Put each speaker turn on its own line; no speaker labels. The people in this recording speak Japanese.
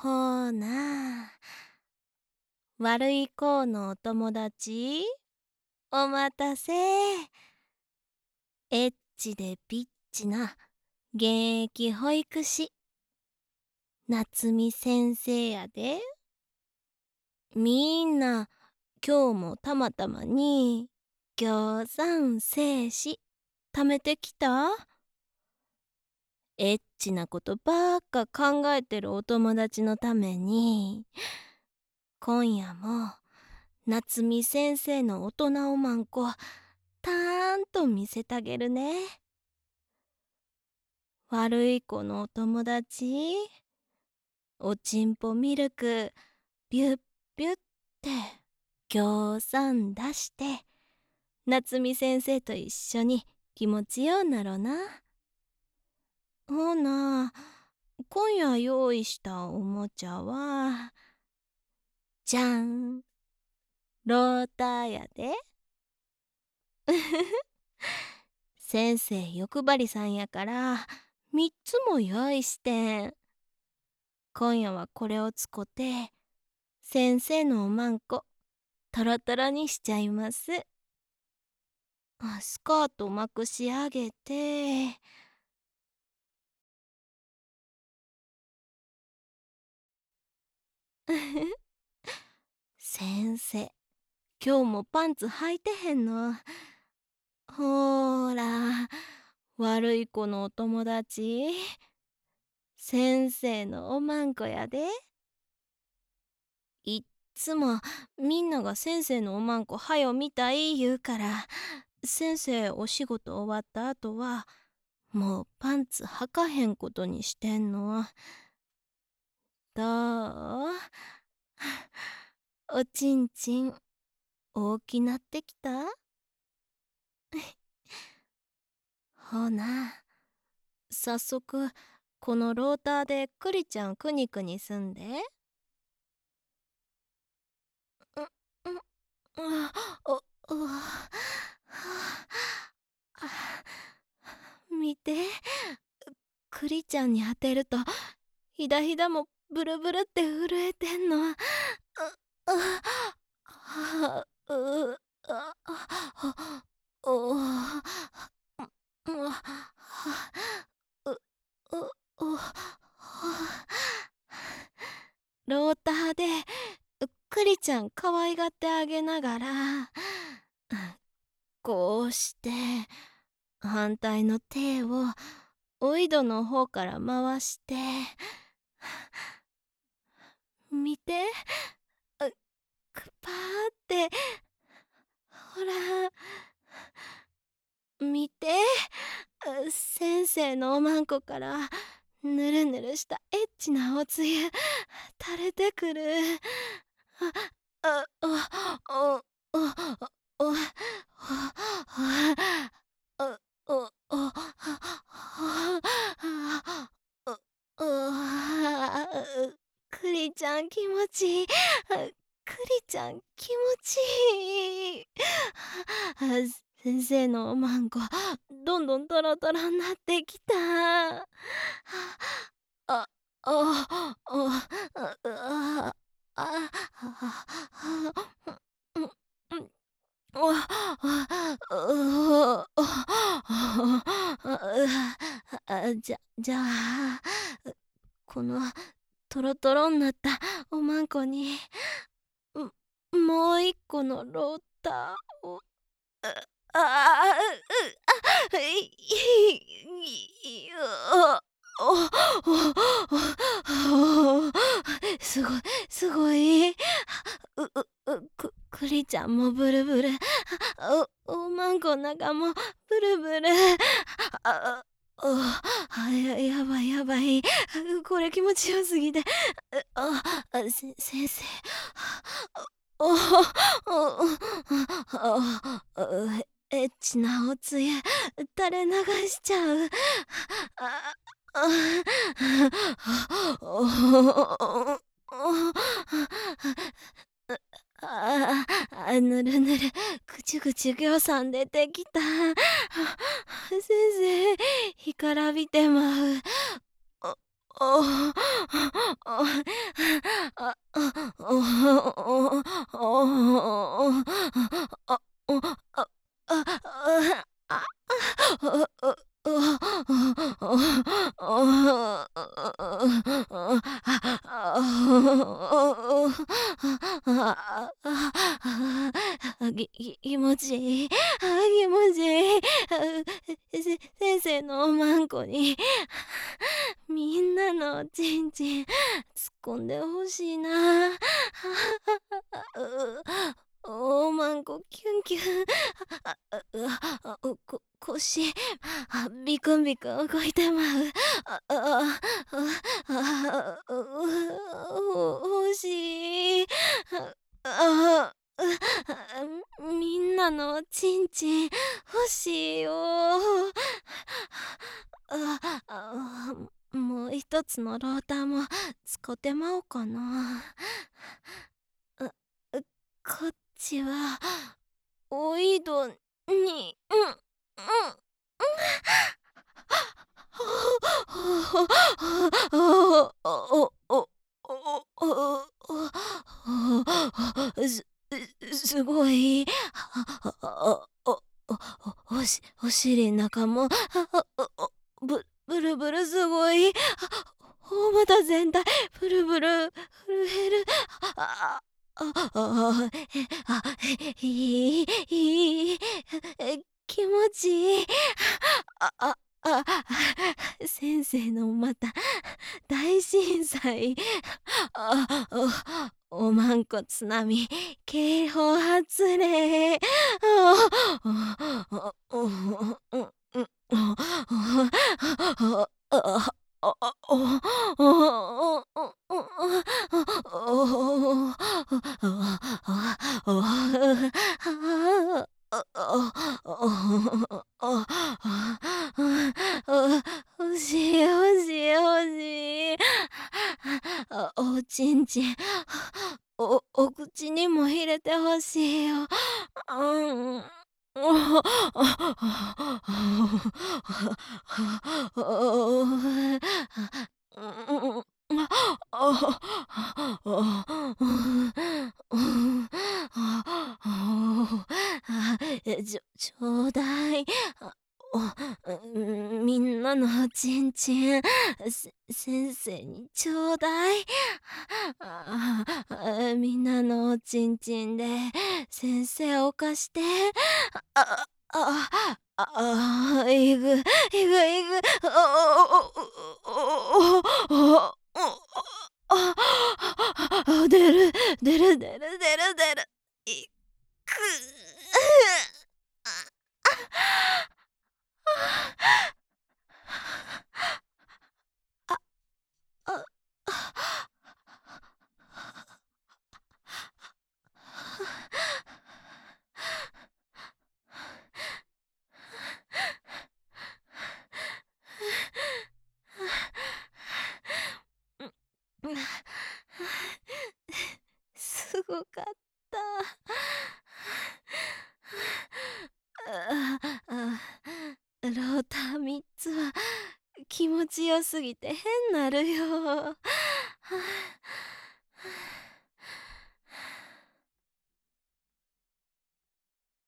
ほな、悪い子のお友達、お待たせ。エッチでピッチな現役保育士、夏美先生やで。みんな、今日もたまたまに、ぎさん精子、貯めてきた？エッチなことばっか考えてるお友達のために、今夜も、夏美先生の大人おまんこ、たーんと見せてあげるね。悪い子のお友達、おちんぽミルク、ビュッビュッってぎょうさん出して、夏美先生と一緒に気持ちようなろな。ほな、今夜用意したおもちゃは、じゃん、ローターやで。先生欲張りさんやから3つも用意してん。今夜はこれを使って先生のおまんこトロトロにしちゃいます。スカートまくし上げて先生、今日もパンツ履いてへんの？ほーら、悪い子のお友達、先生のおまんこやで。いっつもみんなが先生のおまんこはよ見たい言うから、先生お仕事終わった後はもうパンツ履かへんことにしてんの。どう？おちんちん大きなってきた？ほな、早速このローターでクリちゃんくにくにすんで。うんうんおお見て、クリちゃんに当てるとひだひだもブルブルって震えてんの。ローターでクリちゃん可愛がってあげながら、こうして反対の手をおいどの方から回して、見て、パーって、ほら、見て、先生のおまんこからぬるぬるしたエッチなおつゆ垂れてくる。あ、あ、あ、あ、あ、お、あ、お、お、クリちゃん気持ちいい。クリちゃん気持ちいい。先生のおまんこどんどんトロトロになってきた。あ、あ、あ、あ、じゃあ、このトロトロになったおまんこに、もう一個のローターを、ああ、すごい、すごい。クリちゃんもブルブル。おまんこの中もブルブル。あ、やばいやばい。これ気持ちよすぎて。先生。おエッチなおつゆ垂れ流しちゃう。あぬるぬるぐちゅぐちゅぎょうさん出てきた。先生干からびてまう。おお気持ちいい。気持ちいい。先生のおまんこにみんなのおちんちん突っ込んでほしいな。おまんこキュンキュン。腰ビクンビクン動いてまう。欲しい。あみんなのおちんちん欲しいよ。もう一つのローターも使ってまおうかな。こっちはおいどに、すごい。お尻の中もブルブルすごい。大股全体ブルブル震える。あああいい気持ちいい。あああ先生のまた大震災。おまんこ津波警報発令。欲しい欲しい欲しい。おちんちんお口にも入れてほしいよ。うん。ちょうだい。みんなのおちんちん、先生にちょうだい。みんなのおちんちんで先生を犯して。いぐいぐいぐ。出る出る出る出る出る。いく。あすごかった。ローター3つは気持ちよすぎて変なるよ。